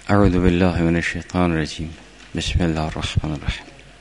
اعوذ بالله من الشیطان الرجیم. بسم الله الرحمن الرحیم.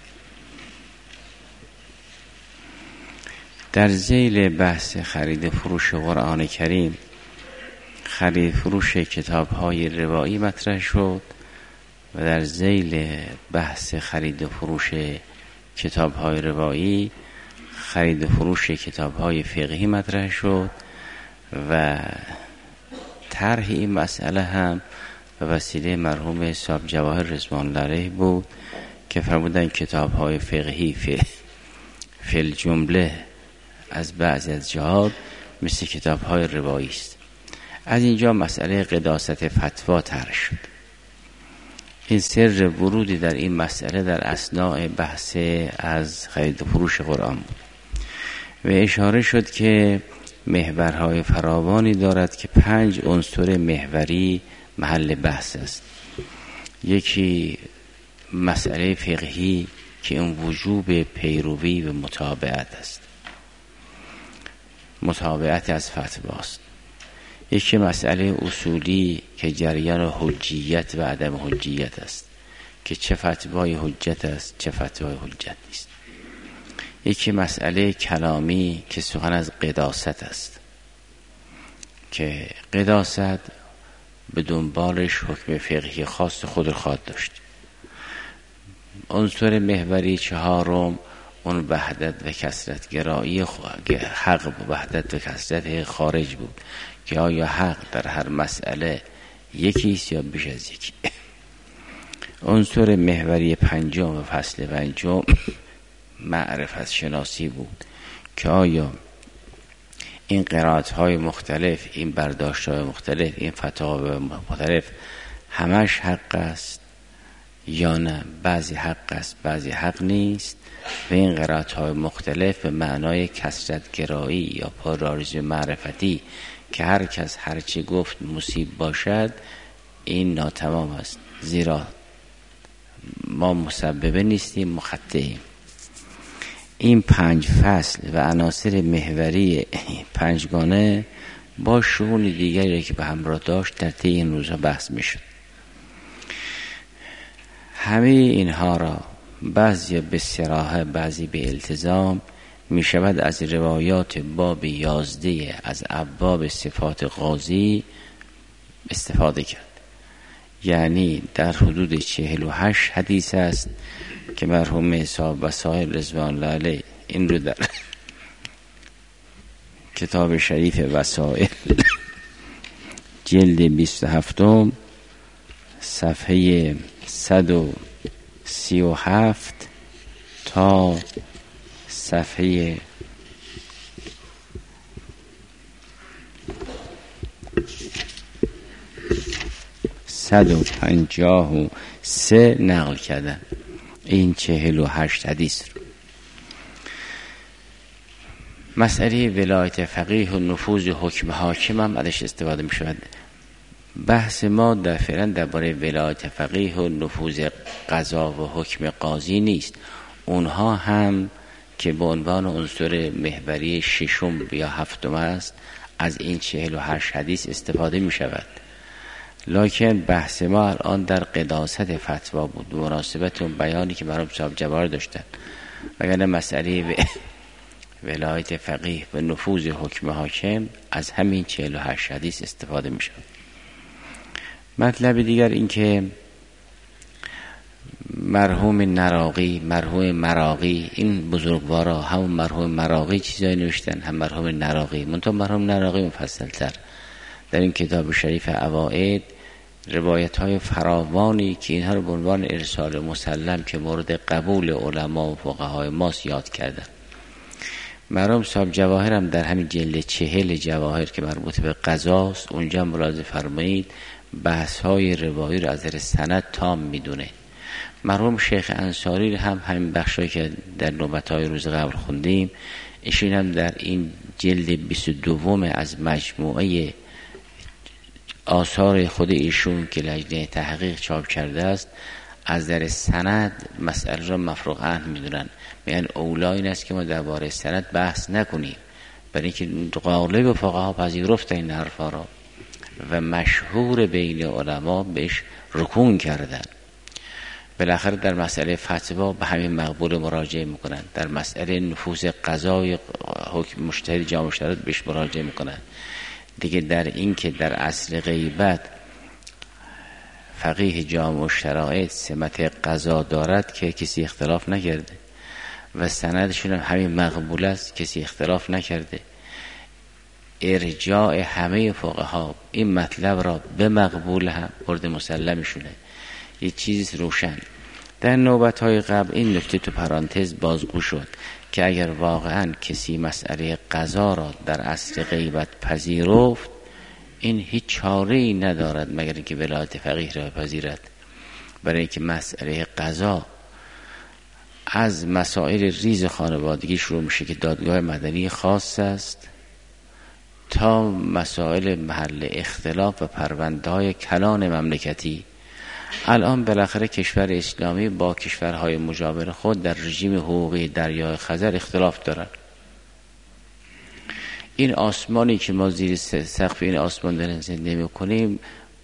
در ذیل بحث خرید فروش قرآن کریم، خرید فروش کتاب های روایی مطرح شد و در ذیل بحث خرید و فروش کتاب های روایی، خرید و فروش کتاب های فقهی مطرح شد و طرح این مسئله هم به وسیله مرحوم صاحب جواهر رضوان الله علیه بود که فرمودن کتاب های فقهی فی الجمله از بعضی از جهات مثل کتاب های روایی است. از اینجا مسئله قداست فتوا طرح شد. این سر ورودی در این مسئله در اثناء بحث از خرید و فروش قرآن بود و اشاره شد که محورهای فراوانی دارد که 5 عنصر محوری محل بحث است. یکی مسئله فقهی که اون وجوب پیروی و متابعت است، متابعت از فتواست. یکی مسئله اصولی که جریان حجیت و عدم حجیت است، که چه فتوای حجت است چه فتوای حجت نیست. یکی مسئله کلامی که سخن از قداست است، که قداست به دنبالش حکم فقهی خاص خود خواهد داشت. عنصر محوری چهارم اون وحدت و کثرت گرایی، حق و وحدت و کثرت خارج بود که آیا حق در هر مسئله یکیست یا بیش از یکی. عنصر محوری پنجم و فصل پنجم معرفت شناسی بود که آیا این قرائت های مختلف، این برداشت های مختلف، این فتاوی مختلف همش حق است یا نه، بعضی حق است بعضی حق نیست. و این قرائت های مختلف به معنای کثرت گرایی یا پرآرزوی معرفتی که هر کس هر چی گفت مصیب باشد، این ناتمام است، زیرا ما مسببه نیستیم، مخطئیم. این 5 فصل و عناصر محوری 5گانه با شؤون دیگری که به همراه داشت در طی این روزها بحث میشد. همه اینها را بعضی به صراحه بعضی به التزام می شود از روایات باب 11 از ابواب صفات قاضی استفاده کرد. یعنی در حدود 48 حدیث است که مرحوم صاحب وسائل رضوان الله علیه این رو در کتاب شریف وسائل جلد 27 صفحه 137 تا صفحه 153 نقل کردن این 48 حدیث رو. مسئله ولایت فقیه و نفوذ حکم حاکم هم ازش استفاده می شود. بحث ما در فعلا درباره ولایت فقیه و نفوذ قضا و حکم قاضی نیست. اونها هم که به عنوان عنصر محوری 6 یا 7 است از این 48 حدیث استفاده می شود. لکن بحث ما الان در قداست فتوا بود، مناسبت اون بیانی که مرحوم صاحب جواهر داشتن. وگرنه مسئله ولایت فقیه و نفوذ حکم حاکم از همین 48 حدیث استفاده می شود. مطلب دیگر این که مرحوم مراغی این بزرگوارا، هم مرحوم مراغی چیزایی نوشتن هم مرحوم نراقی. منتها مرحوم نراقی مفصل تر در این کتاب شریف عوائد روایت های فراوانی که اینها رو به عنوان ارسال مسلم که مورد قبول علما و فقهای ماست یاد کردن. مرحوم صاحب جواهر هم در همین جلد 40 جواهر که مربوط به قضاست، اونجا ملاحظه فرمایید بحث های روایی رو از سند تام میدونه. مرحوم شیخ انصاری هم همین بخشایی که در نوبت‌های روز قبل خوندیم، ایشون هم در این جلد 22 از مجموعه آثار خود ایشون که لجنه تحقیق چاپ کرده است، از در سند مسئله را مفروغ عنه میدونن. میگن اولا این است که ما درباره سند بحث نکنیم، برای اینکه غالب فقها پذیرفتن این حرفا را. و مشهور بین علما بهش رکون کردن. بالاخره در مسئله فتوا به همین مقبول مراجعه میکنن، در مسئله نفوذ قضای حکم مجتهد جامع شرایط بهش مراجعه میکنن. دیگه در این که در اصل غیبت فقیه جامع شرایط سمت قضا دارد که کسی اختلاف نکرده و سندشون هم همین مقبول است، کسی اختلاف نکرده. ارجاع همه فقها این مطلب را به مقبول هم برد مسلمشونه. یه چیز روشن در نوبت‌های قبل این نکته تو پرانتز بازگو شد که اگر واقعا کسی مسئله قضا را در اصل غیبت پذیرفت، این هیچ چاره‌ای ندارد مگر اینکه ولایت فقیه را پذیرد، برای اینکه مسئله قضا از مسائل ریز خانوادگی شروع میشه که دادگاه مدنی خاص است تا مسائل محل اختلاف و پرونده‌های کلان مملکتی. الان بالاخره کشور اسلامی با کشورهای مجاور خود در رژیم حقوقی دریای خزر اختلاف دارند. این آسمانی که ما زیر سقف این آسمان داریم زندگی میکنیم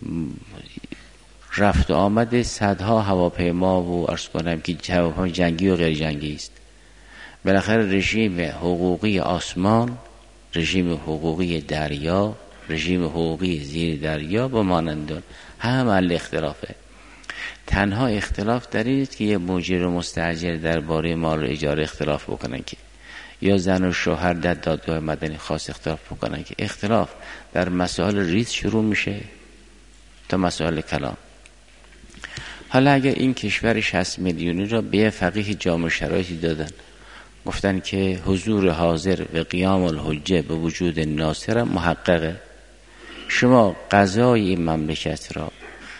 رفت و آمد صدها هواپیما و عرض کنم که هواپیما جنگی و غیر جنگی است. بالاخره رژیم حقوقی آسمان، رژیم حقوقی دریا، رژیم حقوقی زیر دریا با مانندان هم محل اختلافه. تنها اختلاف در این است که یه مجیر و مستاجر درباره مال و اجاره اختلاف بکنن که یا زن و شوهر در دادگاه مدنی خاص اختلاف بکنن که اختلاف در مسائل ریز شروع میشه تا مسائل کلام. حالا اگر این کشور 60 میلیونی را به فقیه جامع شرایطی دادن، گفتن که حضور حاضر و قیام الحجه به وجود ناصر محققه، شما قضای این مملکت را،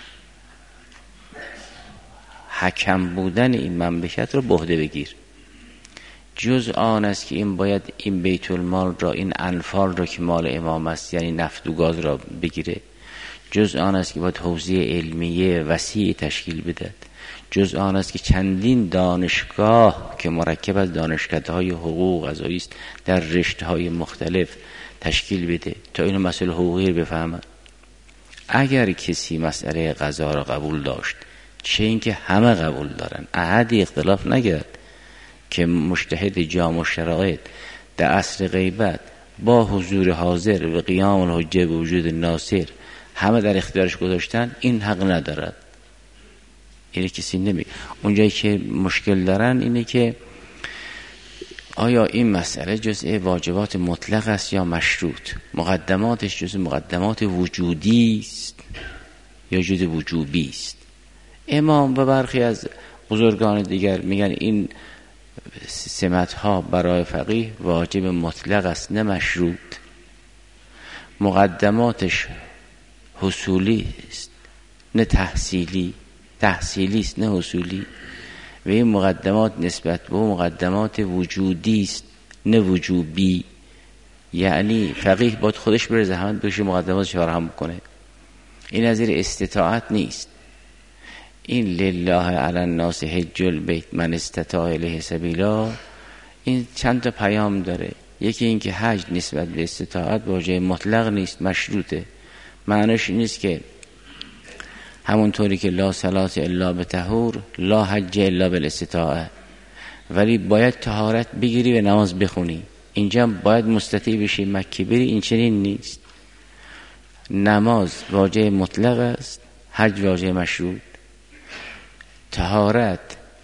حکم بودن این مملکت را به عهده بگیر. جز آن است که این باید این بیت المال را، این انفال را که مال امام است یعنی نفت و گاز را بگیره. جز آن است که باید حوزه علمیه وسیع تشکیل بده. جز آن است که چندین دانشگاه که مرکب از دانشکده‌های حقوق قضایی است در رشته‌های مختلف تشکیل بده تا اینو مسئله حقوقی رو بفهمن. اگر کسی مسئله قضا را قبول داشت، چه این که همه قبول دارن، احدی اختلاف نگرد که مجتهد جامع شرایط در اصل غیبت با حضور حاضر و قیام الحجه به وجود ناصر همه در اختیارش گذاشتن، این حق ندارد. اینه کسی نمی. اونجایی که مشکل دارن اینه که آیا این مسئله جزء واجبات مطلق است یا مشروط؟ مقدماتش جزء مقدمات وجودی است یا جزء وجوبی است؟ امام و برخی از بزرگان دیگر میگن این سمت‌ها برای فقیه واجب مطلق است نه مشروط. مقدماتش حصولی است نه تحصیلی است نه حصولی. و این مقدمات نسبت به مقدمات وجودی است نه وجوبی. یعنی فقیه باید خودش بره زحمت بکشه مقدماتش فراهم کنه. این از زیر استطاعت نیست. این لله علی الناس حج البیت من استطاع الیه سبیلا، این چند تا پیام داره. یکی این که حج نسبت به استطاعت واجب مطلق نیست، مشروطه. معنیش این نیست که همونطوری که لا صلات الا بطهور لا حج الا بالاستطاعه، ولی باید طهارت بگیری و نماز بخونی. اینجا باید مستطیع بشی مکه بری، این چنین نیست. نماز واجب مطلق است، حج واجب مشروط. طهارت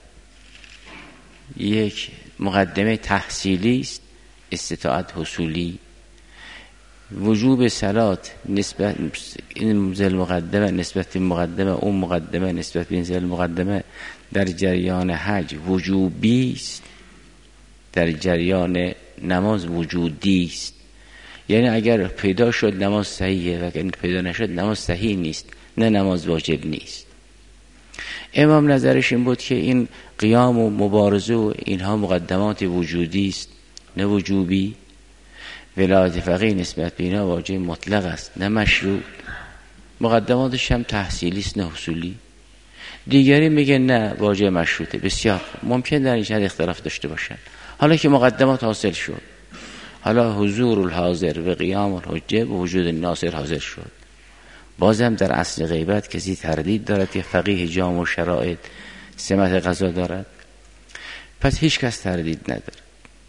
یک مقدمه تحصیلی است، استطاعت حصولی. وجوب صلات نسبت این زل مقدمه نسبت مقدمه، اون مقدمه نسبت به این زل مقدمه در جریان حج وجوبی است، در جریان نماز وجودی است. یعنی اگر پیدا شد نماز صحیحه و اگر پیدا نشد نماز صحیح نیست، نه نماز واجب نیست. امام نظرش این بود که این قیام و مبارزه و اینها مقدمات وجودی است نه وجوبی. ولایت فقیه نسبت به اینا واجب مطلق است نه مشروط. مقدماتش هم تحصیلی است نه حصولی. دیگری میگه نه واجب مشروطه. بسیار ممکن در این جهت اختلاف داشته باشن. حالا که مقدمات حاصل شد، حالا حضور الحاضر و قیام الحجه به وجود ناصر حاضر شد، بازم در اصل غیبت کسی تردید دارد که فقیه جامع و شرایط سمت قضا دارد؟ پس هیچ کس تردید ندارد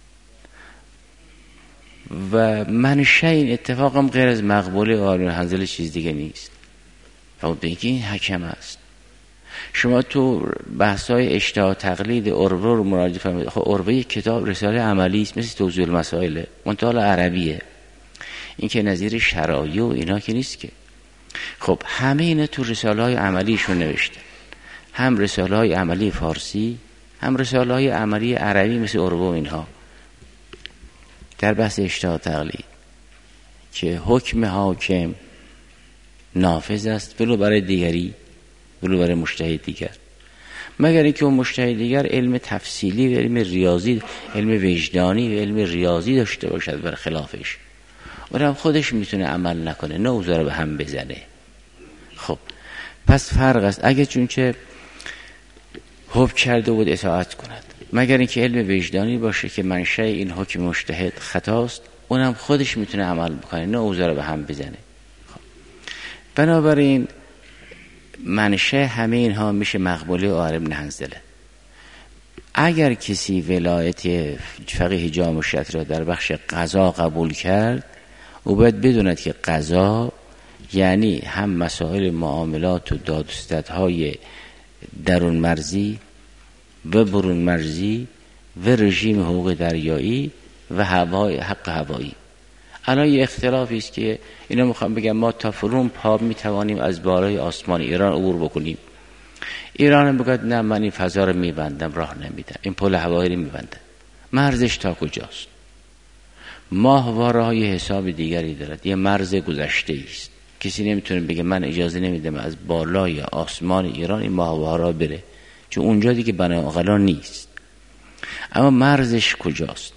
و منشأ این اتفاقم غیر از مقبوله عالم حنظل چیز دیگه نیست. فقط بگید این حکم است. شما تو بحث‌های اشتها تقلید عروه رو مراجعه فرمایید. خب عروه یک کتاب رساله عملی است، مثل توضیح المسائل، منتها عربیه، این که نظیر شرایع و اینا که نیست که. خب همه اینا تو رساله‌های عملیشون نوشته، هم رساله‌های عملی فارسی هم رساله‌های عملی عربی مثل عروه و اینها، در بحث اشتها تقلید که حکم حاکم نافذ است ولو برای دیگری، ولو برای مجتهد دیگر، مگر اینکه اون مجتهد دیگر علم تفصیلی و علم ریاضی، علم وجدانی و علم ریاضی داشته باشد بر خلافش، اونم خودش میتونه عمل نکنه، نه اوضاع رو به هم بزنه. خب پس فرق است اگه چونچه حکم کرده بود اطاعت کند، مگر اینکه علم وجدانی باشه که منشأ این حکم مجتهد خطاست، اونم خودش میتونه عمل بکنه، نه اوضاع رو به هم بزنه. خب بنابراین منشأ همه اینها میشه مقبوله عالم ابن حنظله. اگر کسی ولایت فقیه جامع شرعی را در بخش قضا قبول کرد، او باید بدوند که قضا یعنی هم مسائل معاملات و دادوستدهای درون مرزی و برون مرزی و رژیم حقوق دریایی و حق هوایی. الان یه اختلافی است که اینا میخوام بگم ما تا فرون پا میتوانیم از بالای آسمان ایران عبور بکنیم، ایران هم بگه نه من این فضا رو میبندم، راه نمیدم، این پل هوایی رو میبندم. مرزش تا کجاست؟ ماهواره های حساب دیگری دارد، یه مرز گذشته است، کسی نمیتونه بگه من اجازه نمیدم از بالای آسمان ایران این ماهواره بره، چون اونجا دیگه بنا اقلا نیست. اما مرزش کجاست؟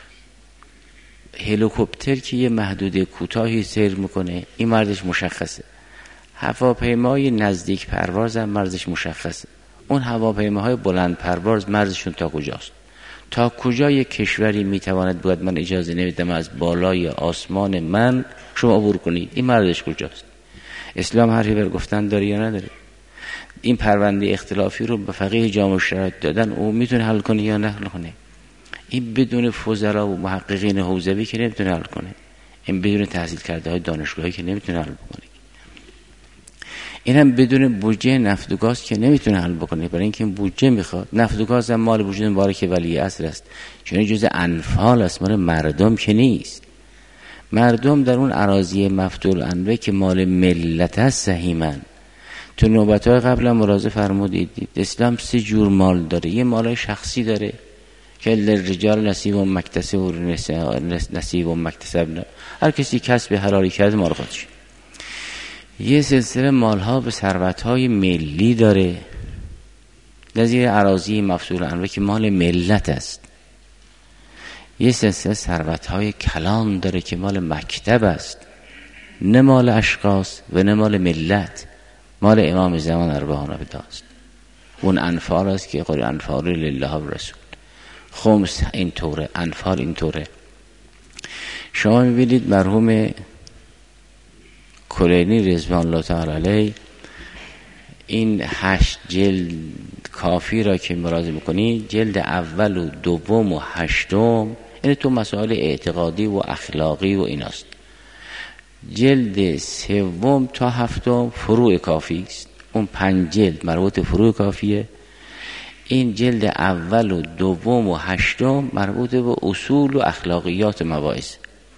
هلیکوپتر که یه محدوده کوتاهی سیر میکنه این مرزش مشخصه، هواپیمای نزدیک پرواز هم مرزش مشخصه، اون هواپیماهای بلند پرواز مرزشون تا کجاست؟ تا کجا یک کشوری میتواند بگوید من اجازه نمیدم از بالای آسمان من شما عبور کنید، این مرزش کجاست؟ اسلام حرفی بر گفتن داره یا نداره؟ این پرونده اختلافی رو به فقیه جامع شرایط دادن، او میتونه حل کنه یا نه حل کنه؟ این بدون فضلا و محققین حوزوی که نمیتونه حل کنه، این بدون تحصیل کرده های دانشگاهی که نمیتونه حل بکنه، این هم بدون بودجه نفت و گاز که نمیتونه حل بکنه، برای اینکه این بودجه میخواد. نفت و گاز هم مال وجود مبارک ولی عصر است، چون جزء انفال است، مال مردم که نیست. مردم در اون اراضی مفتول انوه که مال ملت است سهیمن. تو نوبت‌های قبلا مراجعه فرمودید اسلام 3 جور مال داره، یه مال شخصی داره که للرجال نصیب و مکتسب و نصیب و مکتسب، هر کسی کسب حلالی کرده مال خودش. یه سلسله مالها به ثروت‌های ملی داره، نظیر اراضی مفصول انوه که مال ملت است. یه سلسله ثروت‌های کلان داره که مال مکتب است، نه مال اشخاص و نه مال ملت، مال امام زمان اربعان است. اون انفال است که قل انفال لله و رسول، خمس اینطوره، انفال اینطوره. شما می‌بینید مرحوم کلینی رضوان الله تعالی علیه این 8 جلد کافی را که مراجعه می‌کنید، جلد اول و دوم و هشتم این تو مسائل اعتقادی و اخلاقی و ایناست. جلد سوم تا هفتم فروع کافی است، اون 5 جلد مربوط فروع کافیه. این جلد اول و دوم و هشتم مربوط به اصول و اخلاقیات مباحث.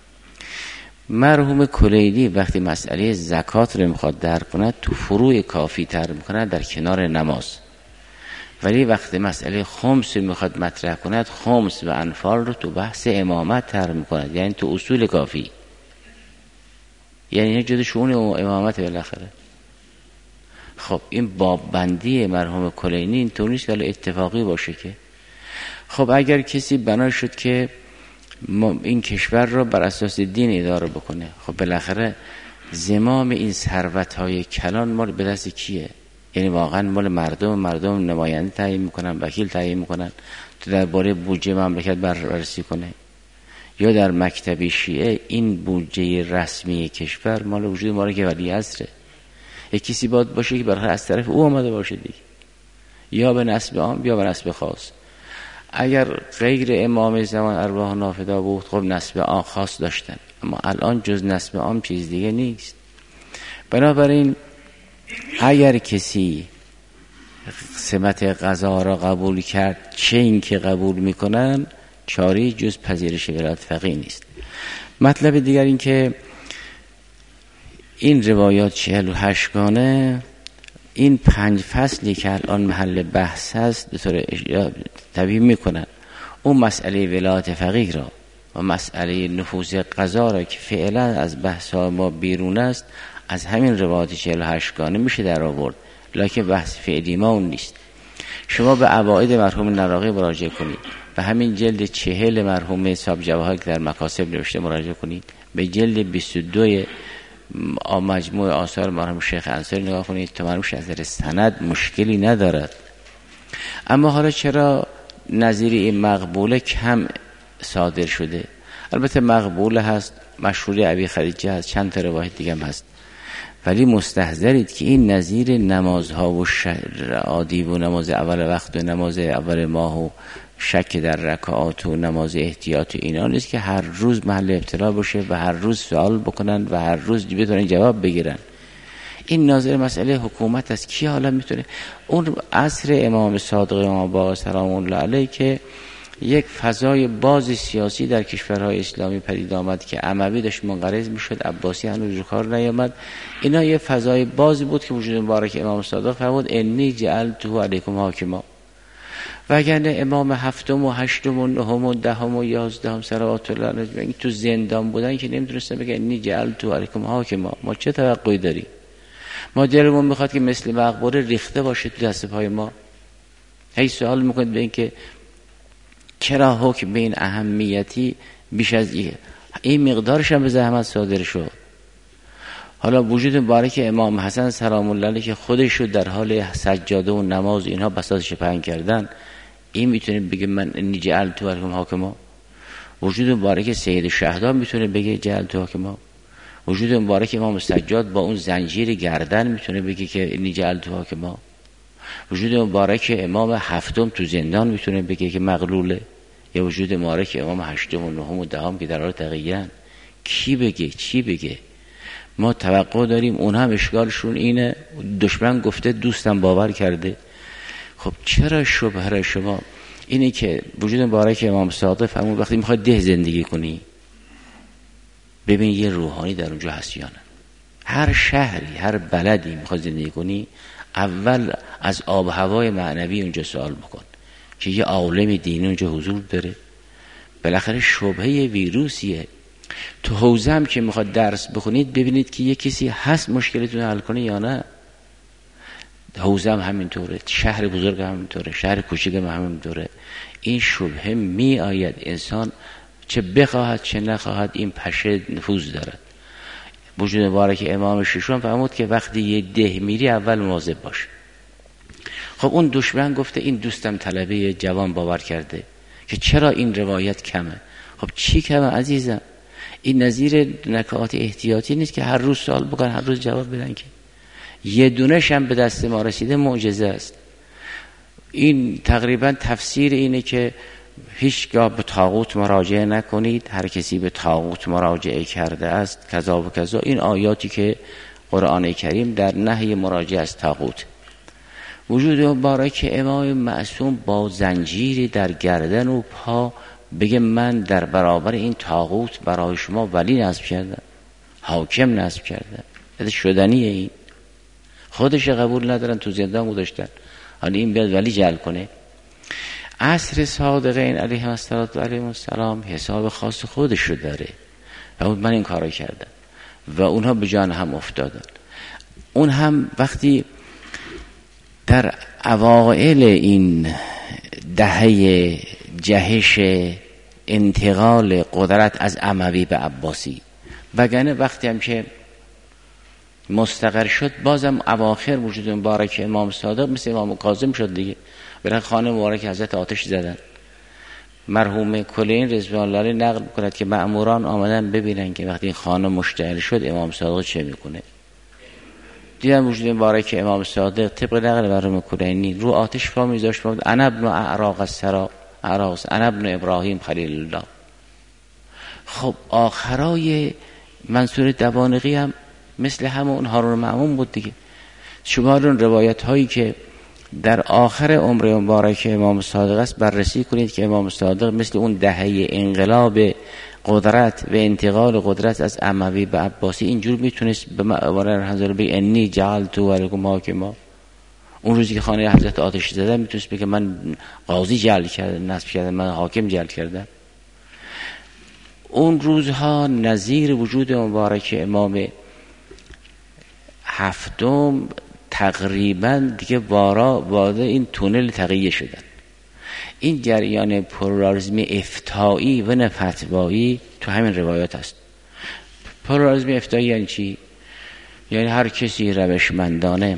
مرحوم کلیدی وقتی مسئله زکات رو میخواد درک کند تو فروع کافی تر میکند در کنار نماز، ولی وقتی مسئله خمس میخواد مطرح کند خمس و انفال رو تو بحث امامت تر میکند، یعنی تو اصول کافی، یعنی این جدا شؤون امامت بالاخره. خب این باب بندی مرحوم کلینی اینطور نیست ولی اتفاقی باشه که خب اگر کسی بنا شد که این کشور رو بر اساس دین اداره بکنه، خب بالاخره زمام این ثروت‌های کلان مال به دست کیه؟ یعنی واقعا مال مردم نماینده تعیین میکنن، وکیل تعیین میکنن تو درباره بودجه مملکت بررسی کنه، یا در مکتب شیعه این بودجه رسمی کشور مال وجود مبارک ولی عصره، یک کسی باشه که برای از طرف او آمده باشه دیگه، یا به نسب عام یا به نسب خاص. اگر غیر امام زمان ارواح نافدا بود خب نسب عام خاص داشتن، اما الان جز نسب عام چیز دیگه نیست. بنابراین اگر کسی سمت قضا را قبول کرد، چه این که قبول میکنن، چاری جز پذیرش ولایت فقیه نیست. مطلب دیگر این که این روایات 48 گانه، این 5 فصلی که الان محل بحث هست به طور طبیعی میکنن اون مسئله ولایت فقیه را و مسئله نفوذ قضا را که فعلا از بحث ما بیرون است، از همین روایات 48 گانه میشه در آورد، لکن بحث فعلی ما اون نیست. شما به عواید مرحوم نراقی مراجعه کنید، به همین جلد 40 مرحوم صاحب جواهر که در مکاسب نوشته مراجعه کنید، به جلد 22 مجموع آثار مرحوم شیخ انصاری نگاه کنید تا مرحوم از نظر سند مشکلی ندارد. اما حالا چرا نظیر این مقبوله کم صادر شده؟ البته مقبوله هست، مشهوری ابی خدیجه هست، چند تا روایت دیگه هم هست، ولی مستحضرید که این نظیر نمازها و عادی و نماز اول وقت و نماز اول ماه و شک در رکعات و نماز احتیاط و اینا نیست که هر روز محل ابتلا باشه و هر روز سوال بکنن و هر روز بتونن جواب بگیرن. این ناظر مسئله حکومت است. کی حالا میتونه؟ اون عصر امام صادق امام باقر سلام الله علیه که یک فضای باز سیاسی در کشورهای اسلامی پدید آمد که اموی داشت منقرض میشد، عباسی هنوز رو کار نیامد، اینا یه فضای بازی بود که وجود مبارک امام صادق فرمود انی جعلته علیکم حاکما. وگرنه امام هفتم و هشتم و نهم و دهم و یازدهم صلوات الله علیه این تو زندان بودن که نمیتونستن بگن انی جعلته علیکم حاکما. ما چه توقعی داریم؟ ما دلمون میخواد که مثل مقبره ریخته باشه تو دست پای ما. هی سوال میکنید به این که چرا حکم به این اهمیتی بیش از این مقدارش هم به زحمت صادر شد؟ حالا وجود مبارک امام حسن سلام الله علیه که خودشو در حال سجاده و نماز اینها بساطش پهن کردن، این میتونه بگه من انی جعلت علیکم حاکما؟ وجود مبارک سید شهدا میتونه بگه جعلت حاکما؟ وجود مبارک امام سجاد با اون زنجیر گردن میتونه بگه که انی جعلت حاکما؟ وجود مبارک امام هفتم تو زندان میتونه بگه که مغلوله؟ یا وجود مبارک امام هشتم و نهم و دهم که در حال تقیین؟ کی بگه؟ چی بگه؟ ما توقع داریم. اون هم اشکالشون اینه، دشمن گفته دوستم باور کرده. خب چرا شبهه شما اینه که وجود مبارک امام صادق فرمود وقتی میخوای ده زندگی کنی ببین یه روحانی در اونجا هست یا نه. هر شهری هر بلدی میخوای زندگی کنی اول از آب و هوای معنوی اونجا سوال بکن که یه عالم دینی اونجا حضور داره. بالاخره شبهه ویروسیه. تو حوزه هم که میخواد درس بخونید ببینید که یه کسی هست مشکلتون حل کنه یا نه. حوزه هم همینطوره، شهر بزرگ هم همینطوره، شهر کوچیک هم همینطوره. این شبهه می آید، انسان چه بخواهد چه نخواهد این پشه نفوذ دارد. وجود مبارک امام ششم فرمود که وقتی یه ده میری اول مواظب باش. خب اون دشمن گفته این دوستم طلبه جوان باور کرده که چرا این روایت کمه. خب چی کمه عزیزم؟ این نظیر نکات احتیاطی نیست که هر روز سوال بکن هر روز جواب بدن، که یه دونش هم به دست ما رسیده معجزه است. این تقریبا تفسیر اینه که هیچگاه به طاغوت مراجعه نکنید، هر کسی به طاغوت مراجعه کرده است کذا و کذا. این آیاتی که قرآن کریم در نهی مراجعه از طاغوت. وجود مبارک امام معصوم با زنجیری در گردن و پا بگه من در برابر این طاغوت برای شما ولی نصب کردم، حاکم نصب کردم. این شدنیه. این خودش قبول ندارن، تو زندان گذاشتن، حالا این بیاد ولی جعل کنه. عصر صادقین علیهم السلام حساب خاص خودش رو داره و من این کارو کردم و اونها به جان هم افتادن. اون هم وقتی در اوائل این دهه جهش انتقال قدرت از اموی به عباسی، وگرنه وقتی هم که مستقر شد بازم اواخر وجود مبارک امام صادق مثل امام کاظم شد دیگه. برای خانه مبارک حضرت آتش زدن. مرحوم کلین رضوان الله علیه نقل می‌کند که مأموران آمدن ببینن که وقتی خانه مشتعل شد امام صادق چه میکنه. دیدن وجود مبارک امام صادق طبق نقل مرحوم کلینی رو آتش پا میذاشت، انا ابن اعراق السرا، انا ابن ابراهیم خلیل الله. خب آخرای منصور دوانقی هم مثل همون هارون مأمون بود دیگه. شما اون روایت هایی که در آخر عمر مبارک امام صادق است بررسی کنید که امام صادق مثل اون دهه انقلاب قدرت و انتقال قدرت از اموی به عباسی اینجور میتونست به موارد حضرت بگه انی جعلت علیکم حاکما. اون روزی که خانه حضرت آتش زدن میتونست بگه من قاضی جعل کردم، نصب کردم، من حاکم جعل کردم. اون روزها نظیر وجود مبارک امام هفتم تقریبا دیگه وارد این تونل تقیه شدن. این جریان پلورالیسم افتایی و نه فتوایی تو همین روایات است. پلورالیسم افتایی یعنی چی؟ یعنی هر کسی روشمندانه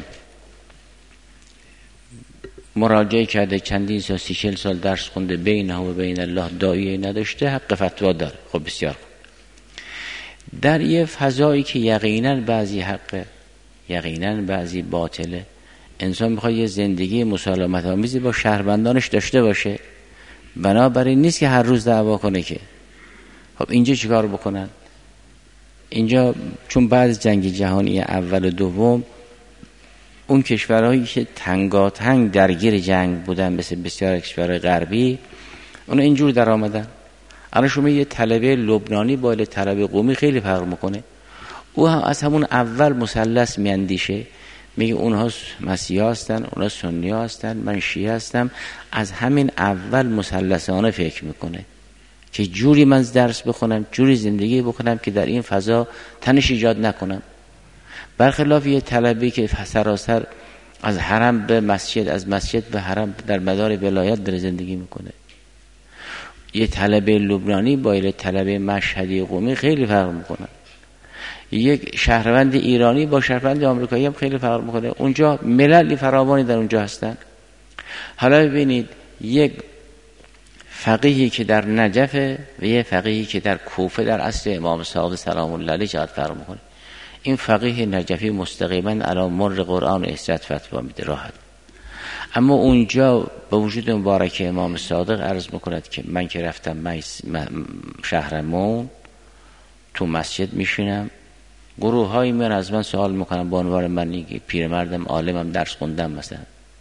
مراجعه کرده، چندین سال 30-40 سال درس خونده، بینه و بین الله داعیه نداشته، حق فتوا داره. خب بسیار خوب. در یه فضایی که یقینا بعضی حقه یقینا بعضی باطله، انسان میخواد یه زندگی مسالمت آمیزی با شهروندانش داشته باشه، بنابراین نیست که هر روز دعوا کنه که. خب اینجا چیکار بکنن؟ اینجا چون بعد جنگ جهانی اول و دوم اون کشورهایی که تنگاتنگ درگیر جنگ بودن مثل بسیار کشورهای غربی، اون اینجور در آمدن. الان شما یه طلبه لبنانی با طلبه قومی خیلی فرق میکنه. او هم از همون اول مثلث میاندیشه، میگه اونها مسیحی هستن، اونها سنی هستن، من شیعه هستم. از همین اول مثلثانه فکر میکنه که جوری من درس بخونم، جوری زندگی بکنم که در این فضا تنش ایجاد نکنم. برخلاف یه طلبی که سراسر از حرم به مسجد، از مسجد به حرم در مدار ولایت در زندگی میکنه. یه طلبه لبنانی با یه طلبه مشهدی قومی خیلی فرق میکنه. یک شهروند ایرانی با شهروند آمریکایی هم خیلی فرق میکنه. اونجا مللی فراوانی در اونجا هستن. حالا ببینید یک فقیهی که در نجف و یک فقیهی که در کوفه در عصر امام صادق سلام الله علیه چقدر فرق میکنه. این فقیه نجفی مستقیما علی مر قرآن و اسرت فتوا میده راحت. اما اونجا با وجود مبارک امام صادق عرض میکند که من که رفتم شهرمون تو مسجد میشینم، گروه های من از من سوال میکنم با عنوان من پیرمردم عالمم درس خوندم مثلا.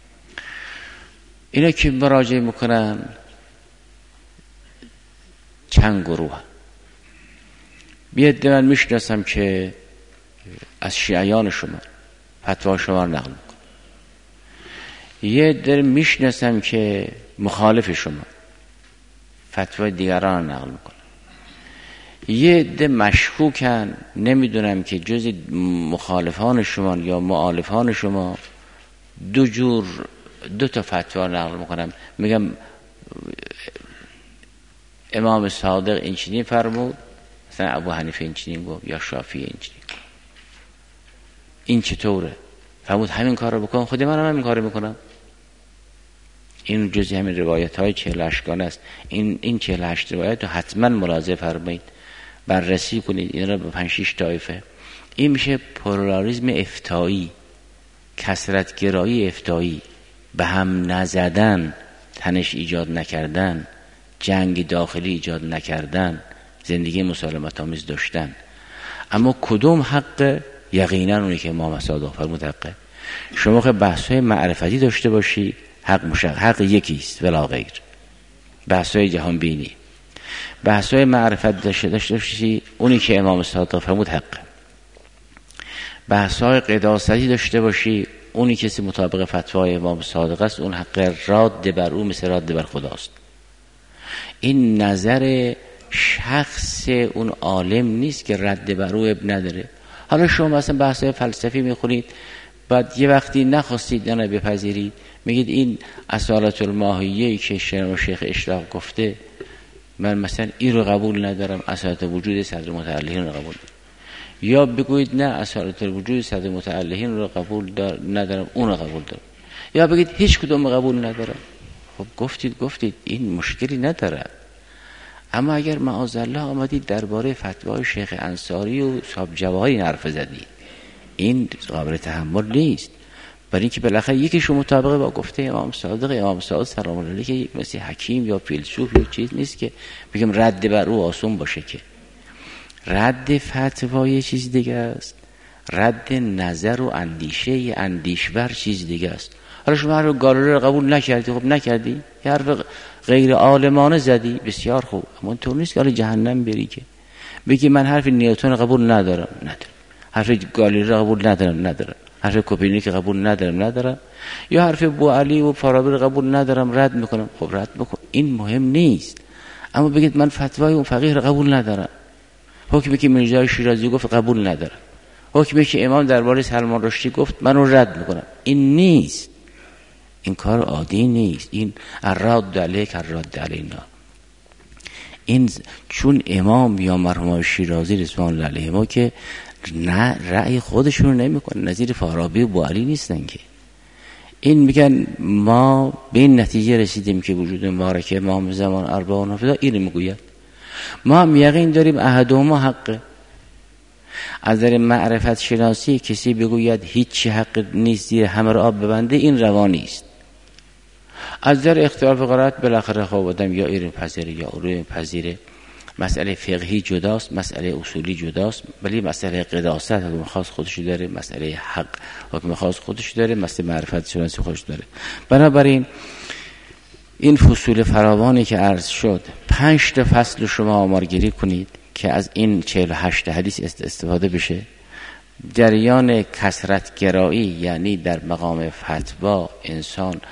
اینا که مراجعه میکنن چند گروه بیاد من میشناسم که از شیعیان شما فتوا شما رو نقل میکنه، یه در میشناسم که مخالف شما فتوای دیگران رو نقل میکنه، یه ده مشکوکن نمیدونم که جز مخالفان شما یا مؤالفان شما دو تا فتوا نقل میکنم، میگم امام صادق این چنین فرمود، مثلا ابو حنیفه این چنین گفت یا شافعی این چنین. این چطوره؟ فرمود همین کار رو بکن. خود من هم همین کار رو میکنم. این جزی همین روایت های 48 گانه است. این 48 روایت رو حتما ملاحظه فرمایید، بررسی کنید این رو به 5-6 طایفه. این میشه پلورالیسم افتایی، کثرت گرایی افتایی، به هم نزدن، تنش ایجاد نکردن، جنگ داخلی ایجاد نکردن، زندگی مسالمت آمیز داشتن. اما کدوم حق؟ یقینا اونی که امام صادق فرمود حقه. شما که بحث‌های معرفتی داشته باشی حق یکیست ولا غیر. بحث‌های جهان بینی، بحث‌های معرفت داشته باشی اونی که امام صادق فرمود حقه. بحث‌های قداستی داشته باشی اونی که مطابق فتوای امام صادق است، اون حق راد بر او مثل راد بر خداست. این نظر شخص اون عالم نیست که رد بر او اب نداره. حالا شما مثلا بحث‌های فلسفی میخونید، بعد یه وقتی نخواستید نه بپذیرید، میگید این اصالت الماهیه‌ای که شیخ اشراق گفته من مثلا این رو قبول ندارم، اصالت وجود صدر متعلهین رو قبول دارم. یا بگویید نه اصالت وجود صدر متعلهین رو قبول ندارم، اون رو قبول دارم. یا بگید هیچ کدوم قبول ندارم. خب گفتید این مشکلی نداره. اما اگر معاذالله آمدید درباره فتوای شیخ انصاری و صاحب جواهری حرف زدید، این قابل تحمل نیست. برای اینکه بالاخره یکیشون مطابقه با گفته امام صادق سلام الله علیه، که یک مثل حکیم یا فیلسوف یا چیز نیست که بگم رد بر او آسون باشه، که رد فتوا یه چیز دیگه است، رد نظر و اندیشه اندیشور چیز دیگه است. حالا شما حرف گالوله رو قبول نکردی، خب نکردی، یه حرف غیر عالمانه زدی، بسیار خوب، اما اونطور نیست که حالا جهنم بری که بگی من حرف نیوتن قبول ندارم، حرف گالوله رو قبول ندارم، حرف کوپرنیک قبول ندارم، یا حرف بوعلی و فارابی رو قبول ندارم، رد میکنم. خب رد بکن، این مهم نیست. اما بگید من فتوای اون فقیه رو قبول ندارم، حکمی که میرزا شیرازی گفت قبول ندارم، حکمی که امام درباره سلمان رشدی گفت من رو رد میکنم. این نیست، این کار عادی نیست. این الراد علیک الراد علینا. این چون امام یا مرحوم شیرازی رضوان الله علیه ما که نه رأی خودشون رو نمیکنن، نظیر فارابی و بوعلی نیستن که این میگن ما به این نتیجه رسیدیم که وجود مبارک امام زمان اربعون حافظا این میگوید. ما هم یقین داریم احدهما حقه. از در معرفت شناسی کسی بگوید هیچ حق نیست زیر همه را آب ببنده، این روا نیست. از در اختلاف قرائت بالاخره خواب آدم یا این پذیره یا اون پذیره. مسئله فقهی جداست، مسئله اصولی جداست، ولی مسئله قداست حکم خاص خودش داره، مسئله حق حکم خاص خودش داره، مسئله معرفت شناسی خودش داره. بنابراین این فصول فراوانی که عرض شد 5 تا فصل شما آمارگیری کنید که از این 48 حدیث استفاده بشه. جریان کثرت گرایی، یعنی در مقام فتوا انسان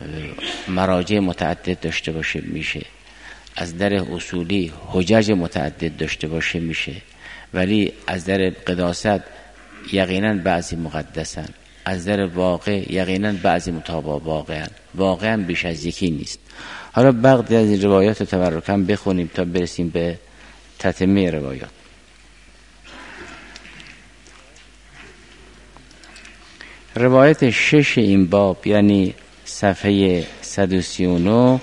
مراجع متعدد داشته باشه میشه، از در اصولی حجج متعدد داشته باشه میشه، ولی از در قداست یقینا بعضی مقدسن، از در واقع یقینا بعضی مطابق واقعا بیش از یکی نیست. حالا بعضی از این روایات تبرکاً بخونیم تا برسیم به تتمه روایات. روایت 6 این باب یعنی صفحه 139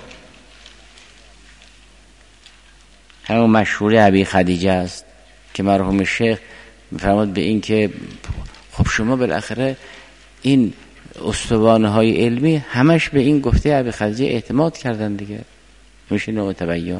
همون مشهور ابی خدیجه است که مرحوم شیخ می‌فرماد به این که خب شما بالاخره این استوانه های علمی همش به این گفته ابی خدیجه اعتماد کردن دیگه، میشه نوع تبیین.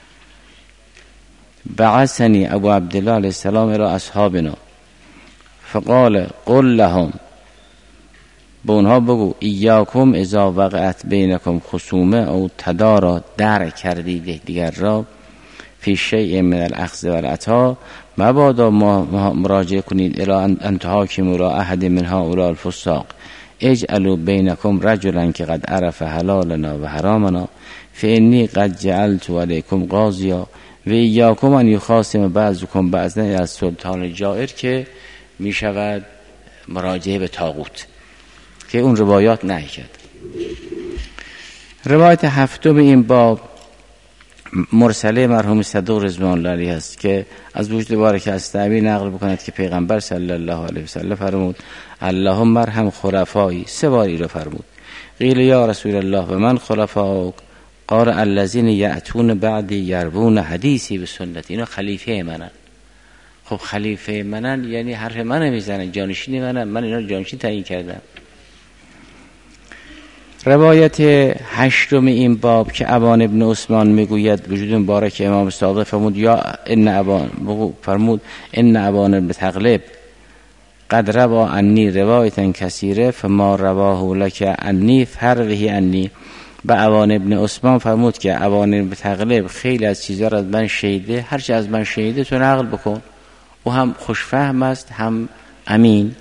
بعثنی ابو عبدالله علیه السلام الى اصحابنا فقال قل لهم، به اونها بگو ایاکم اذا وقعت بینکم خصومه او تدارا، در کردید دیگر را فی شیء من الاخذ والعطا، مبادا مراجعه کنید الی ان تحاکموا الی احد من هؤلاء الفساق، اجعلوا بینکم رجلا که قد عرف حلالنا و حرامنا فانی قد جعلت علیکم قاضیا و ایاکم ان یخاصم بعضکم بعضا از سلطان جائر، که می شود مراجعه به طاغوت، که اون روایات نهی کرد. روایت 7 این باب مرسله مرحوم صدوق رضوان الله علیه است که از وجود بارک استعبی نقل بکند که پیغمبر صلی الله علیه و سلم فرمود اللهم ارحم خلفایی، 3 بار این رو فرمود. قیل یا رسول الله و من خلفاء؟ قال الذين یأتون بعدی یروون حدیثی به سنتی. اینا خلیفه منن. خب خلیفه منن یعنی حرف من میزنن، جانشین منن، من اینا جانشین تعیین کردم. روایت 8 این باب که ابان ابن عثمان میگوید وجود مبارک امام صادق فرمود یا ان ابان بتغلب قد روا عنی روایتا کثیره فما رواه لک عنی فروه عنی. به ابان ابن عثمان فرمود که ابان بتغلب خیلی از چیزا را از من شنیده، هر چی از من شنیده تو نقل بکن. او هم خوشفهم است هم امین.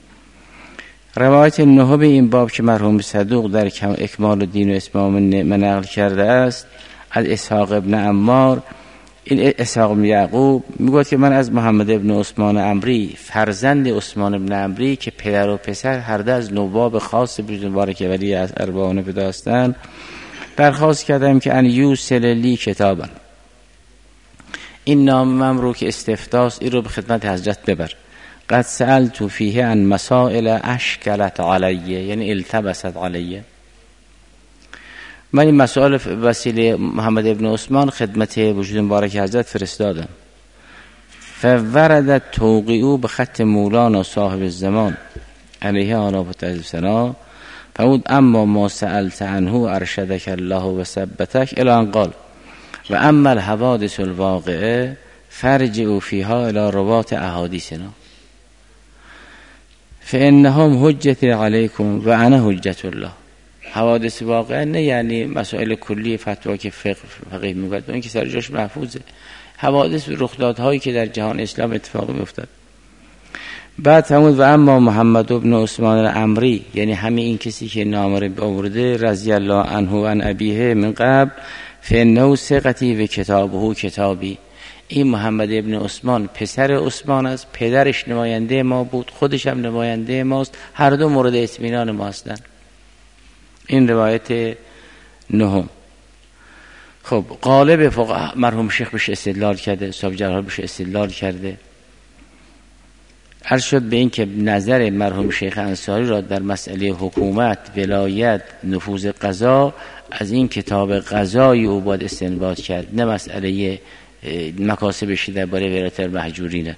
روایت 9 این باب که مرحوم صدوق در اکمال الدین و اتمام النعمه نقل کرده است از اسحاق ابن عمار، این اسحاق ابن یعقوب میگوید که من از محمد ابن عثمان عمری فرزند عثمان ابن عمری که پدر و پسر هر دو از نواب خاص وجود مبارک ولی از اربعون پیدا هستند درخواست کردم که ان یوصل لی کتابا، این نامم رو که استفتاست این رو به خدمت حضرت ببر. قد سألت فیه عن مسائل اشکلت علیه، یعنی التبست علیه. من این مسائل وسیله محمد ابن عثمان خدمت وجود مبارک حضرت فرستادم. فوردت توقیعو به خط مولانا صاحب الزمان علیه آلافت السلام فمود اما ما سألت عنه ارشدک الله و ثبتک الی ان قال و اما الحوادث الواقعه فرجعوا فیها الی روات احادیثنا فانهم حجت علیکم و انا حجت الله. حوادث واقعه نه یعنی مسائل کلی فتوا که فقیه میگه، اون که سر جاش محفوظه. حوادث رخدادهایی که در جهان اسلام اتفاق میافتاد. بعد فرمود و اما محمد ابن عثمان العمری، یعنی همین این کسی که نامه رو آورده رضی الله عنه و عن ابیه من قبل فانه ثقتی و کتابه کتابی. این محمد ابن عثمان پسر عثمان است، پدرش نماینده ما بود، خودش هم نماینده ماست، هر دو مورد اطمینان ما هستند. این روایت نهم. خب غالب فقها مرحوم شیخ بهش استدلال کرده، صاحب جلال بهش استدلال کرده. عرض شد به این که نظر مرحوم شیخ انصاری را در مسئله حکومت، ولایت، نفوذ قضا از این کتاب قضایی او باید استنباط کرد، نه مسئله مکاسبش درباره ولایت المهجورینه.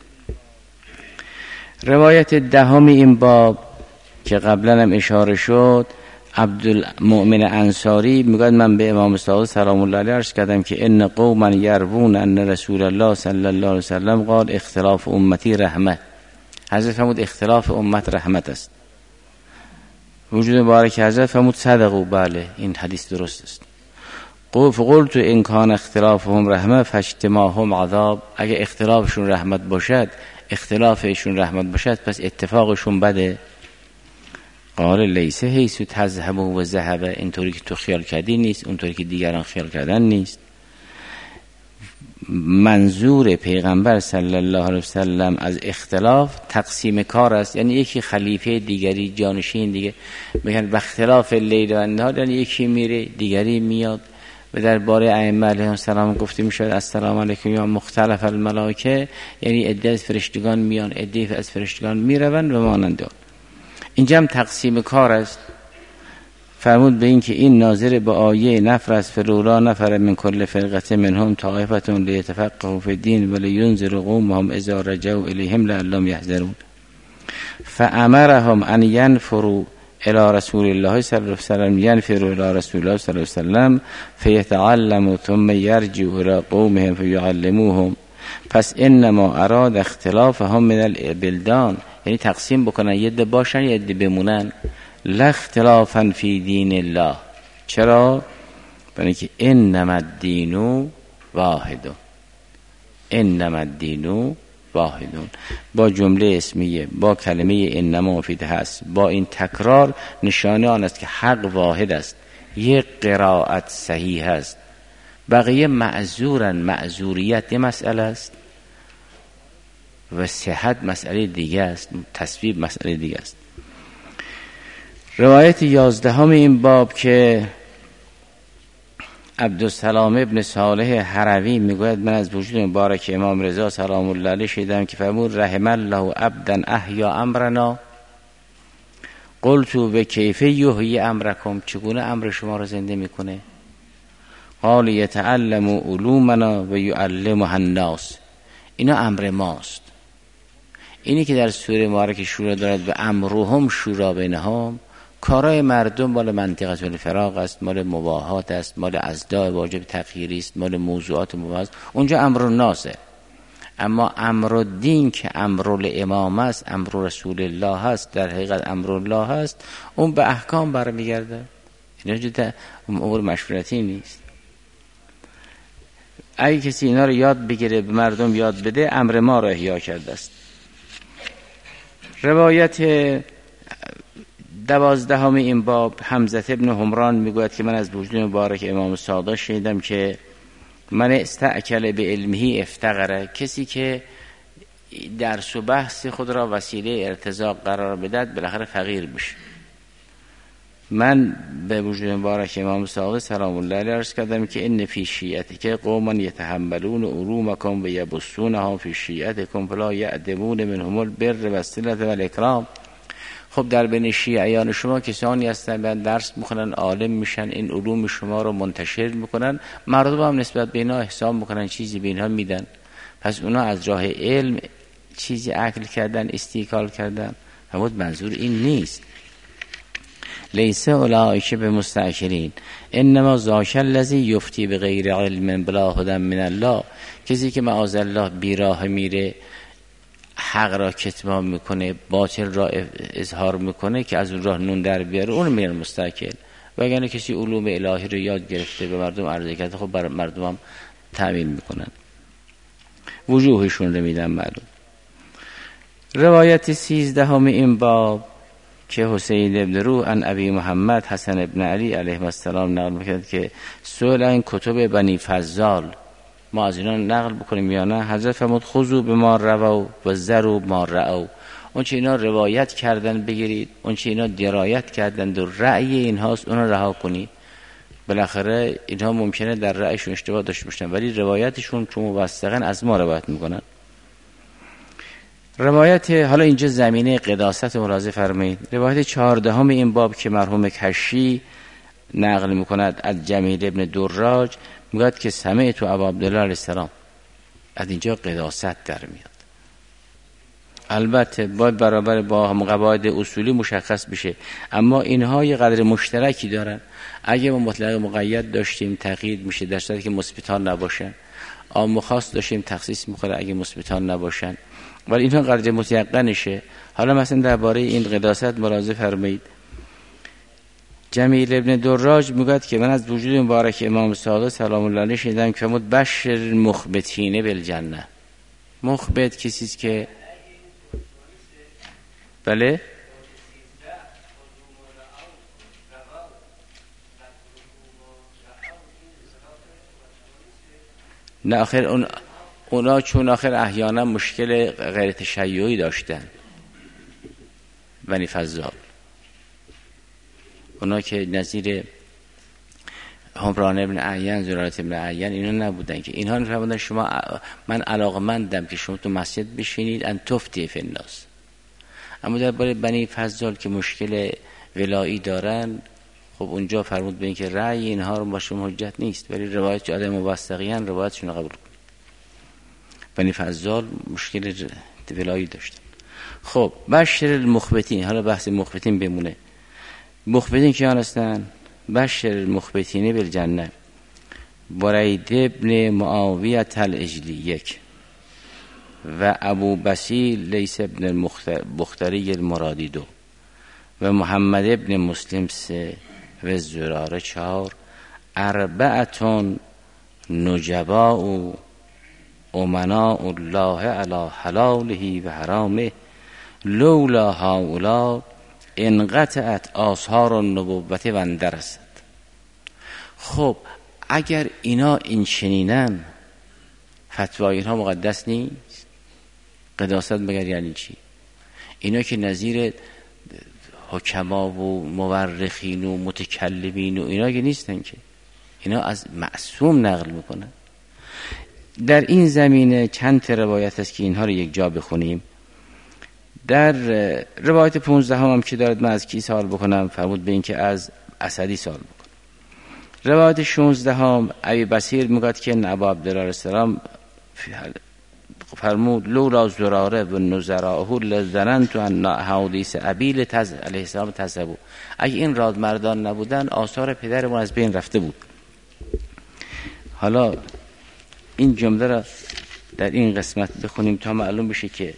روایت دهم این باب که قبلا هم اشاره شد، عبدالمؤمن انصاری میگه من به امام صادق سلام الله علیه عرض کردم که ان قوما یروون ان رسول الله صلی الله علیه وسلم قال اختلاف امتی رحمه. حضرت فرمود اختلاف امت رحمت است. وجود مبارک حضرت فرمود صدقوا، بله این حدیث درست است. فقلت ان کان اختلافهم رحمه فاجتماعهم عذاب. اگه اختلافشون رحمت باشد، اختلافشون رحمت باشد، پس اتفاقشون بده. قال لیسه حیث تذهب و ذهب، اینطوری که تو خیال کردی نیست، اونطوری که دیگران خیال کردن نیست. منظور پیغمبر صلی الله علیه وسلم از اختلاف تقسیم کار است، یعنی یکی خلیفه دیگری جانشین دیگه. میگن اختلاف لیل و نهار، یعنی یکی میره دیگری میاد. و درباره ائمه علیهم السلام گفته میشد السلام علیکم یا مختلف الملائکه، یعنی عده از فرشتگان میان، عده از فرشتگان میروند و مانند آن. اینجا هم تقسیم کار است. فرمود به این که این ناظر به آیه نفر از فلولا نفر من کل فرقه منهم طائفتون لیتفقهوا فی الدین ولینذر قومهم اذا رجعوا الیهم لعلهم یحذرون. فامرهم ان ينفروا الى رسول الله صلی الله علیه وسلم، ينفروا الى رسول الله صلی الله علیه وسلم فیتعلموا ثم يرجعوا الى قومهم فيعلموهم. پس انما اراد اختلافهم من البلدان، یعنی تقسیم بکنن، یه عده باشن یه عده بمونن. لا اختلافا فی دین الله. چرا؟ برای که انما الدین واحد، انما الدین واحد، با جمله اسمیه، با کلمه انما مفید هست، با این تکرار نشانه آن است که حق واحد است. یک قرائت صحیح است، بقیه معذورن. معذوریت یه مسئله است و صحت مسئله دیگه است، تصویب مسئله دیگه است. روایت 11 این باب که عبدالسلام ابن صالح حروی میگوید من از وجود مبارک امام رضا سلام الله علیه شنیدم که فرمود رحم الله عبدا احیا امرنا. قلت و کیف یحیی امرکم، چگونه امر شما را زنده میکنه؟ قال یتعلم علومنا و یعلمها الناس. اینا امر ماست. اینی که در سوره مبارک شورا دارد و امرهم شورا بینهم، کارای مردم مال منطقه الفراق است، مال مباحات است، مال ازداء واجب تغییری است، مال موضوعات مباح است. اونجا امر الناسه. اما امر الدین که امر الامام است، امر رسول الله است، در حقیقت امر الله است، اون به احکام برمیگرده. اینا جدا امور مشورتی نیست. اگه کسی اینا رو یاد بگیره، به مردم یاد بده، امر ما رو احیا کرده است. روایت 12 این باب، حمزه ابن حمران میگوید که من از وجود مبارک امام صادق شنیدم که من استأکل به علمه افتقره، کسی که درس و بحث خود را وسیله ارتزاق قرار بدهد بالاخره فقیر بشه. من به وجود مبارک امام صادق سلام الله علیه عرض کردم که ان فی شیعتک قوما یتحملون علومکم و یبثونها فی شیعتکم فلا یعدمون منهم البر و الصلة و الاکرام. خب در بین شیعیان شما کسانی هستن درس میخونن، عالم میشن، این علوم شما رو منتشر میکنن، مردم هم نسبت به اینا احسان میکنن، چیزی به اینها میدن. پس اونا از راه علم چیزی عقل کردن، استیکال کردن. همون منظور این نیست. لیس اولئک بمستأکلین انما ذاک الذی یفتی بغیر علم بلا هدی من الله. کسی که معاذالله بیراه میره، حق را کتمان میکنه، باطل را اظهار میکنه که از اون راه نون در بیاره، اون میره مستقل. وگرنه کسی علوم الهی رو یاد گرفته به مردم عرضه کرده، خب بر مردم هم تأمین میکنن، وجوهشون رو میدن معلوم. روایت 13 این باب که حسین ابن روح عن ابی محمد حسن ابن علی علیه السلام نقل میکرد که سئل این کتب بنی فضال، ما از اینا نقل بکنیم یا نه؟ حضرت فرمود خذوا بما روا و ذروا ما رأوا. اون چه اینا روایت کردن بگیرید، اون چه اینا درایت کردن و رأی اینهاست اون رو رها کنید. بالاخره اینها ممکنه در رأیشون اشتباه داشته باشن، ولی روایتشون چون موثقن از ما روایت میکنن. روایت، حالا اینجا زمینه قداست ملاحظه فرمایید. روایت 14 این باب که مرحوم کشی نقل میکند از جمیل ابن دراج، میگوید که سمعت ابا عبدالله علیه السلام. از اینجا قداست در میاد. البته باید برابر با قواعد اصولی مشخص بشه، اما اینها یه قدر مشترکی دارن. اگه ما مطلق مقید داشتیم تقیید میشه در صورتی که مثبتان نباشن، عام و خاص داشتیم تخصیص میخوره اگه مثبتان نباشن، ولی اینها قدر متیقنشه. حالا مثلا درباره این قداست ملاحظه فرمایید. جمیل ابن دراج میگوید که من از وجود مبارک امام صادق سلام الله علیه شنیدم که فرمود بشر المخبتین بالجنه. مخبت کسی است که بله نه آخر اونا چون آخر احیانا مشکل غیر تشیعی داشتن. بنی فضال اونا که نظیر همران ابن عیان، زرارت ابن عیان اینا نبودن که اینها فرمودن شما من علاقمندم که شما تو مسجد بشینید ان تفتی فی الناس. اما درباره بنی فضال که مشکل ولایی دارن، خب اونجا فرمود به این که رأی اینها رو با شما حجت نیست، ولی روایت آدم موثقین روایتشون رو قبول کنید. بنی فضال مشکل ولایی داشتن. خب بشر المخبتین، حالا بحث مخبتین بمونه. مخبتین کیان هستن؟ بشر المخبتین بالجنه برید ابن معاویه الاجلی 1 و ابو بصیر لیس ابن بختری المرادی 2 و محمد ابن مسلم 3 و زراره 4 اربعتون نجباء امناء الله علی حلاله و حرامه لولا هؤلاء انقطعت آثار النبوت و اندرست. خب اگر اینا این چنینن، فتوای اینها مقدس نیست؟ قداست مگر یعنی چی؟ اینا که نظیر حکما و مورخین و متکلمین و اینا که نیستن، که اینا از معصوم نقل میکنن. در این زمینه چند تا روایت است که اینها رو یک جا بخونیم. در روایت 15 هم که دارد من از کی سوال بکنم؟ فرمود به این که از اسدی سوال بکنم. روایت 16 هم ابی بصیر میگوید که ابا عبدالله السلام فرمود لولا زراره و نظراءه لظننت ان حدیث ابی علیه السلام تذهبوا. اگه این رادمردان نبودن آثار پدرمون از بین رفته بود. حالا این جمله را در این قسمت بخونیم تا معلوم بشه که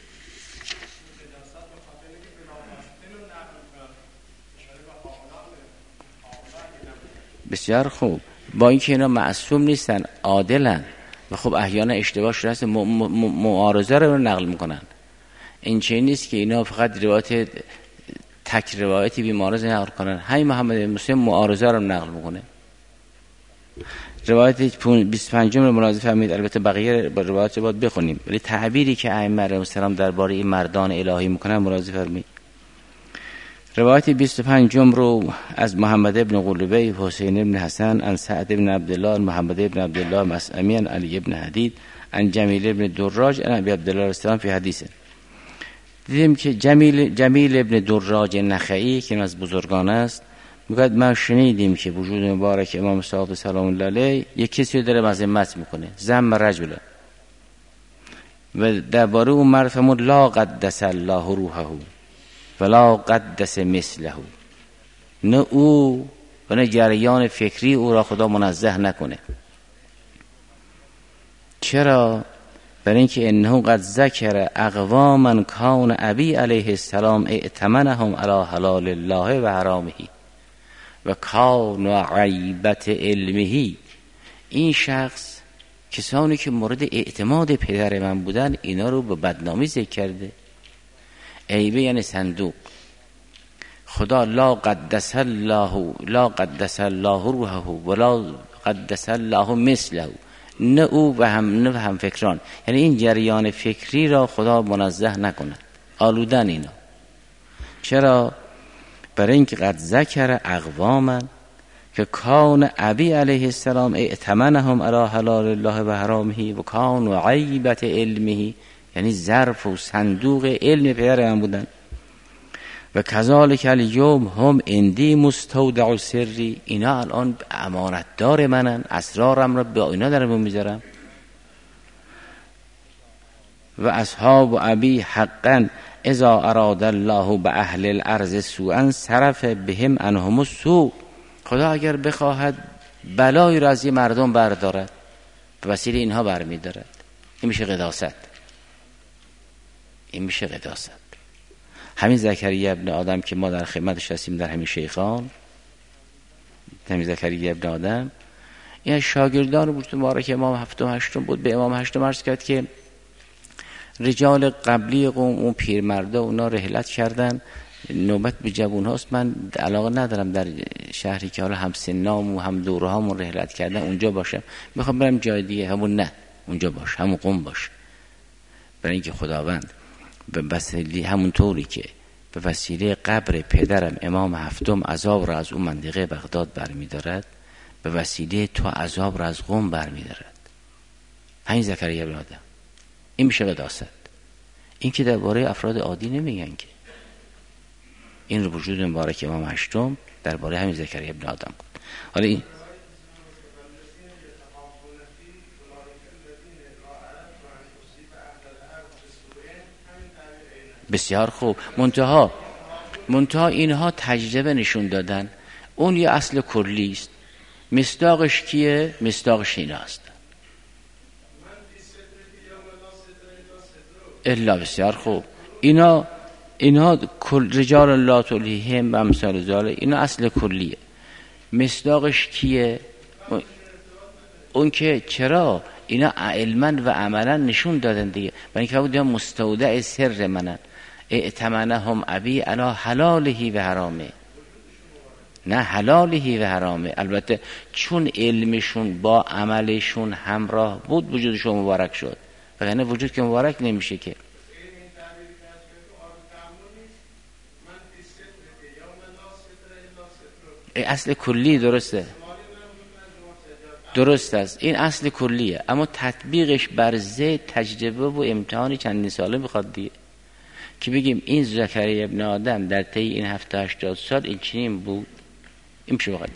بسیار خوب. با اینکه اینا معصوم نیستن، عادلن و خب احیانا اشتباه شده است، معارضه رو نقل میکنن. این چه نیست که اینا فقط روایت تک روایتی بی معارضه نقل کنن. همین محمد بن مسلم معارضه رو نقل میکنه. روایت 25 رو ملاحظه فرمایید. البته بقیه روایات رو باید بخونیم، ولی تعبیری که ائمه علیهم السلام درباره این مردان الهی میکنن ملاحظه فرمایید. روایت 25 رو از محمد ابن قلبه حسین ابن حسن عن سعد ابن عبدالله محمد ابن عبدالله مسعمی عن علی ابن حدید عن جمیل ابن دراج عن ابی عبدالله السلام فی حدیثه. دیدیم که جمیل ابن دراج نخعی که از بزرگان است میگوید ما شنیدیم که وجود مبارک امام صادق سلام الله علیه یک کسی رو داره مذمت میکنه، ذم رجل. و درباره اون مرد فرمود لا قدس الله روحه ولا قدس مثله، نه او و نه جریان فکری او را خدا منزه نکنه. چرا؟ برای اینکه انه قد ذکر اقواما کان ابی علیه السلام ائتمنهم علی حلال الله و حرامه و کان عیبت علمه. این شخص، کسانی که مورد اعتماد پدر من بودن، اینا رو به بدنامی ذکر کرده. عیبه یعنی صندوق. خدا لا قدس الله روحه ولا قدس الله مثله، نه او و هم فکران، یعنی این جریان فکری را خدا منزه نکنه، آلودن اینا. چرا؟ برای اینکه قد ذکر اقواما که کان ابی علیه السلام ائتمنهم علی حلال الله و حرامه و کان عیبت علمه، یعنی ظرف و صندوق علم پدر من بودن. و کذالک الیوم هم عندی مستودع سری، اینا الان امانت دار منن، اسرارم را به اینا دارم میذارم. و اصحاب ابی حقا اذا اراد الله به اهل الارض سوءا صرف بهم عنهم السوء. خدا اگر بخواهد بلایی را از مردم بردارد، به وسیله اینها برمیدارد. این میشه قداست. این میشه قداست. همین زکریا ابن آدم که ما در خدمتش هستیم، در همین شیخان، همین زکریا ابن آدم، این شاگردان بود مبارک امام هفتم هشتم بود. به امام هشتم عرض کرد که رجال قبلی قوم، اون پیرمردا، اونا رحلت کردن، نوبت به جوون هاست. من علاقه ندارم در شهری که حالا هم سنام و هم دوره هامون رحلت کردن اونجا باشم، میخوام برم جای دیگه. همون نه، اونجا باش، همون قوم باش. برای اینکه خداوند به وسیله همون طوری که به وسیله قبر پدرم امام هفتم عذاب را از اون منطقه بغداد برمیدارد، به وسیله تو عذاب را از قم برمیدارد. همین زکریا ابن آدم. این میشه قداست. این که درباره افراد عادی نمیگن که. این رو وجود مبارک امام هشتم درباره همین زکریا ابن آدم بود. حالا این بسیار خوب. منتها اینها تجربه نشون دادن. اون یه اصل کلی است. مصداقش کیه؟ مصداقش این است. الا. بسیار خوب. اینا رجال لا تلهیهم و امثال ذالک، اینا اصل کلیه. مصداقش کیه؟ اون که چرا اینا علما و عملا نشون دادن دیگه. برای اینکه بودن مستودع سر منن. ائتمنهم ابی علی حلاله و حرامه، نه حلاله و حرامه. البته چون علمشون با عملشون همراه بود وجودشون مبارک شد، وگرنه وجود که مبارک نمیشه که. اصل کلی درسته، درست است. این اصل کلیه، اما تطبیقش بر ذات تجربه و امتحانی چندین ساله میخواد دیگه. که بگیم این زکریا ابن آدم در طی این 70-80 سال این چنین بود، این میشه مقدس.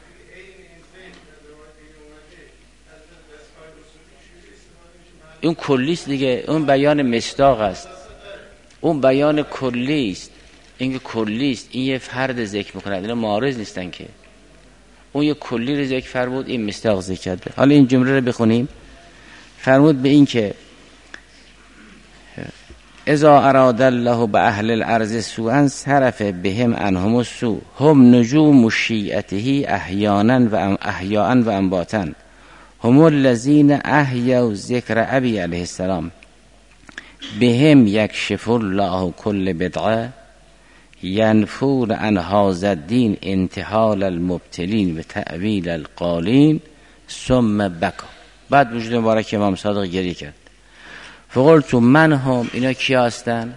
اون کلیست دیگه، اون بیان مصداق است، اون بیان کلی است. این که کلی است، این یه فرد ذکر میکنه، اینا معارض نیستن که. اون یه کلی رو ذکر فرمود، این مصداق ذکر کرده. حالا این جمله رو بخونیم. فرمود به این که اذا اراد الله به اهل الارض سوءا صرف بهم عنهم السوء هم نجوم شیعته احیانا و انباتا هم الذین احیوا ذکر ابی علیه السلام بهم یکشف الله کل بدعه ینفون عن هذا الدین انتحال المبتلین و تأویل القالین ثم بکا. بعد وجود مبارک امام صادق گریه کرد. فقلت من هم، اینا کی هستن؟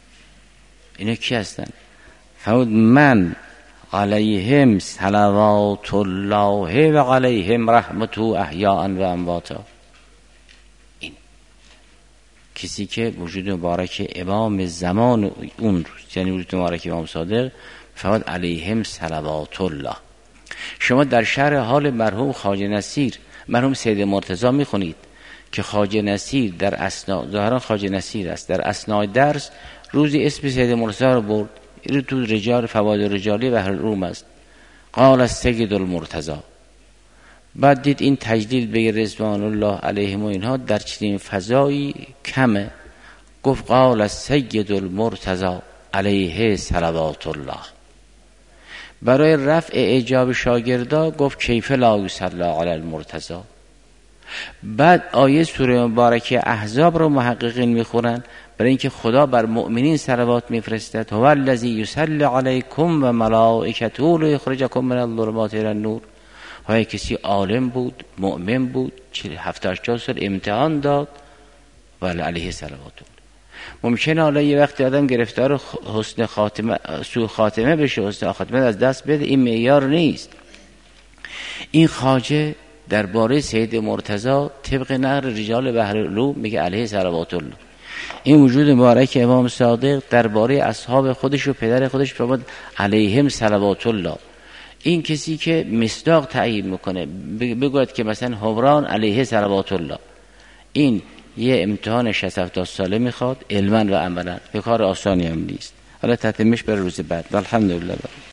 فرمود من علیهم صلوات الله و علیهم رحمته احیاء و امواتا. این کسی که وجود مبارک امام زمان اون روز، یعنی وجود مبارک امام صادق، فرمود علیهم صلوات الله. شما در شرح حال مرحوم خواجه نصیر، مرحوم سید مرتضی میخونید که خواجه نصیر در اثناء، ظاهرا خواجه نصیر است، در اثناء درس روزی اسم سید مرتضی رو برد، این تو رجال فواید رجالی بحر الروم است، قال السید المرتضی. بعد دید این تجلیل به رضوان الله علیهم و اینها در چنین فضایی کمه، گفت قال السید المرتضی علیه صلوات الله. برای رفع اعجاب شاگردا گفت کیف لا یصلی علی المرتضی. بعد آیه سوره مبارکه احزاب رو محققین میخورن برای اینکه خدا بر مؤمنین صلوات میفرستد، هو الذی یصلی علیکم و ملائکته لیخرجکم من الظلمات الی النور. های کسی عالم بود، مؤمن بود، 70-80 سال امتحان داد و علیه صلوات الله. ممکنه حالا یه وقت آدم گرفتار حسن خاتمه، سوء خاتمه بشه، حسن خاتمه از دست بده، این معیار نیست. این خواجه درباره سید مرتضی طبق نقل رجال بحر العلوم میگه علیه صلوات الله. این وجود مبارک امام صادق درباره اصحاب خودش و پدر خودش فرمود علیهم صلوات الله. این کسی که مصداق تعیین میکنه بگوید که مثلا حبران علیه صلوات الله، این یه امتحان 60-70 ساله میخواد علما و عملا، به کار آسانی هم نیست. حالا تتمش بر روز بعد. الحمدلله.